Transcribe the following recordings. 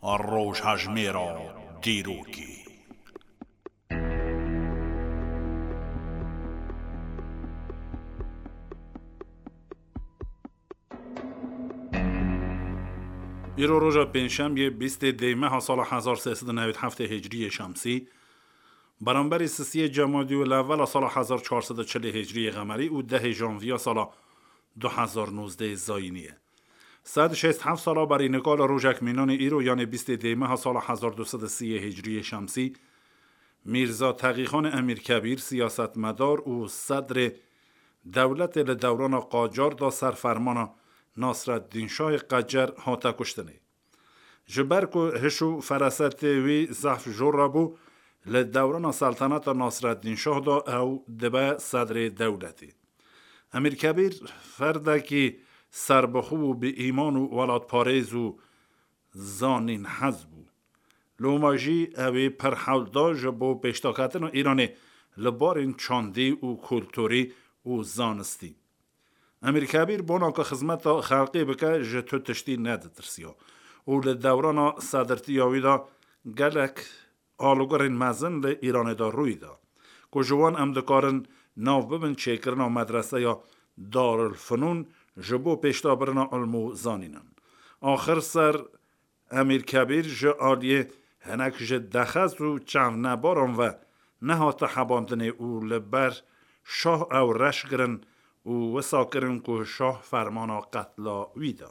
روژهژمێرە دیرۆکی ایرو روژا پنجشنبه 20 دیمه سال 1397 هجری شمسی برانبر 3 جمادی الاول سال 1440 هجری قمری و 10 ژانویه سال 2019 زاینیه. 167 سال برای نقال روژک مینان ایرو یعنی 20 دیمه سال 1230 هجری شمسی میرزا تقی خان امیرکبیر سیاستمدار و صدر دولت لدوران قاجار دا سرفرمان ناصرالدین شاه قاجار هاتا کشتنه. جبرکو هشو فرست وی زحف جور بو لدوران سلطنت ناصرالدین شاه دا او دبا صدر دولتی. امیرکبیر فردکی سربخو به ایمان و ولاد پاریز و زانین حزبو. لوماجی اوی پرحول جبو پیشتاکتن ایرانی لبارین چاندی و کلتوری و زانستی. امیرکبیر بونا که خدمت خلقی بکه جتو تشتی ندترسیا و لدوران صدرتی آویدا گلک آلوگرین مزن ل ایران دا روی دا که جوان امدکارن ناو ببن چیکرنا مدرسه یا دارالفنون جبو پیشتا برنا علمو زانینن. آخر سر امیرکبیر جه آلیه هنک جه دخز و چند نبارن و نهات حباندنه او لبر شاه او رش گرن و ساکرن که شاه فرمانا قتلا ویدا.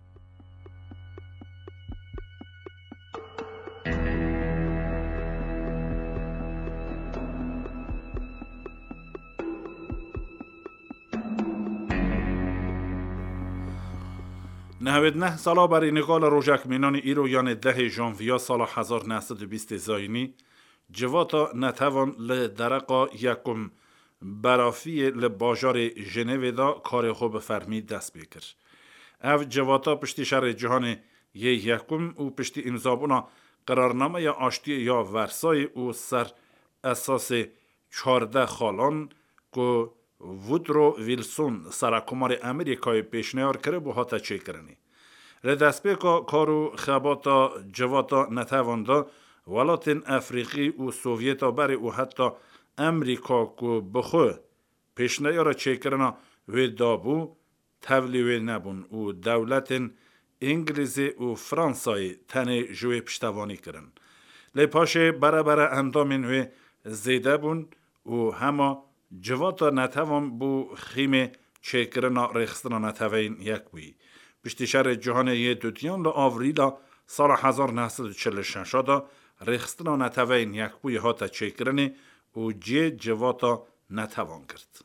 نهوید نه سالا برای نقال روژک مینان ایرو یعنی 10 ژانویه سال 1920 زاینی جواتا نتوان لدرقا یکم برافی لباجار ژنو دا کار خوب فرمی دست بکر. او جواتا پشتی شهر جهان یکم و پشتی امضابونا قرارنامه یا آشتی یا ورسای و سر اساس 14 خالان که وودرو ویلسون سرکمار امریکای پیشنهار کرده بو هاتا چه کرنی. ردسپیکا کارو خباتا جواتا نتوانده ولاتین افریقی و سوویتا بری و حتی امریکا که بخو پیشنهار چه کرنا و دابو تولیوی نبون و دولت انگلیزی و فرانسای تنه جوی پشتوانی کرن. لیپاشه برابر اندامین و زیده بون و همه جواتا نتوان بو خیم چکرنا رخصتنا نتوین یک بوی. پشتی شهر جهان یه دوتیان لآوریلا سال 1946 دا رخصتنا نتوین یک بوی هاتا چکرنی و جه جواتا نتوان کرد.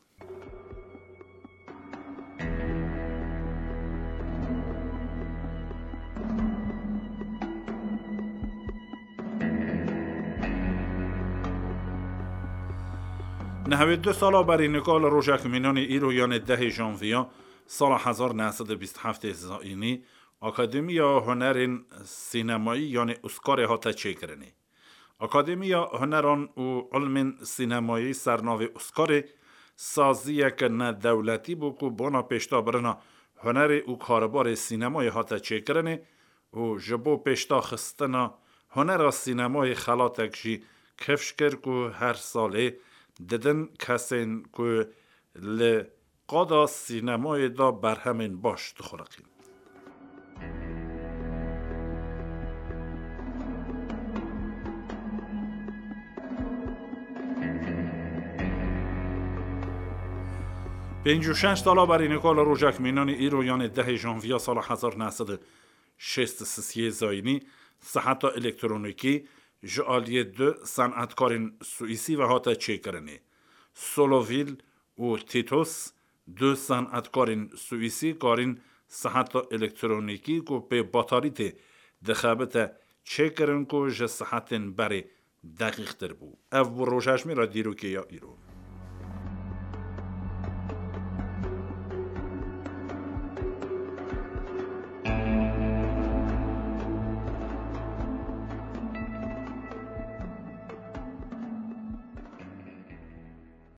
نهوید 2 سالا برای نقال روژک مینان ایرو یعنی 10 ژانویه سال 1927 زاینی اکادمیا هنر سینمایی یعنی اسکار هاتا چه کرنی. اکادمیا هنران و علم سینمایی سرناو اسکار سازی که نه دولتی بو که بانا پیشتا برنا هنر و کاربار سینمای هاتا چه کرنی و جبو پیشتا خستنا هنر سینمای خلاتک جی کفش کر که هر ساله دیدن کسین که لقادا سینمای دا برهمین باش دخورقین. پنج و شش سالا برای نقال روژک مینان ایرو یعنی 10 ژانویه سال 1963 زاینی صحت الکترونیکی جعالی 2 صنعتکارین سوئیسی و هاتا چه کرنی. سولوویل و تیتوس 2 صنعتکارین سوئیسی کارین صحت الکترونیکی که به باتاریت دخابت چه کرن که جه صحتن بری دقیق تر بو. او روژهژمێرە دیرۆکی یا ایرو.